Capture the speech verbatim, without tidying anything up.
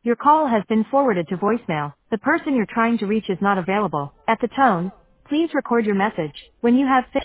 Your call has been forwarded to voicemail. The person you're trying to reach is not available. At the tone, please record your message. When you have finished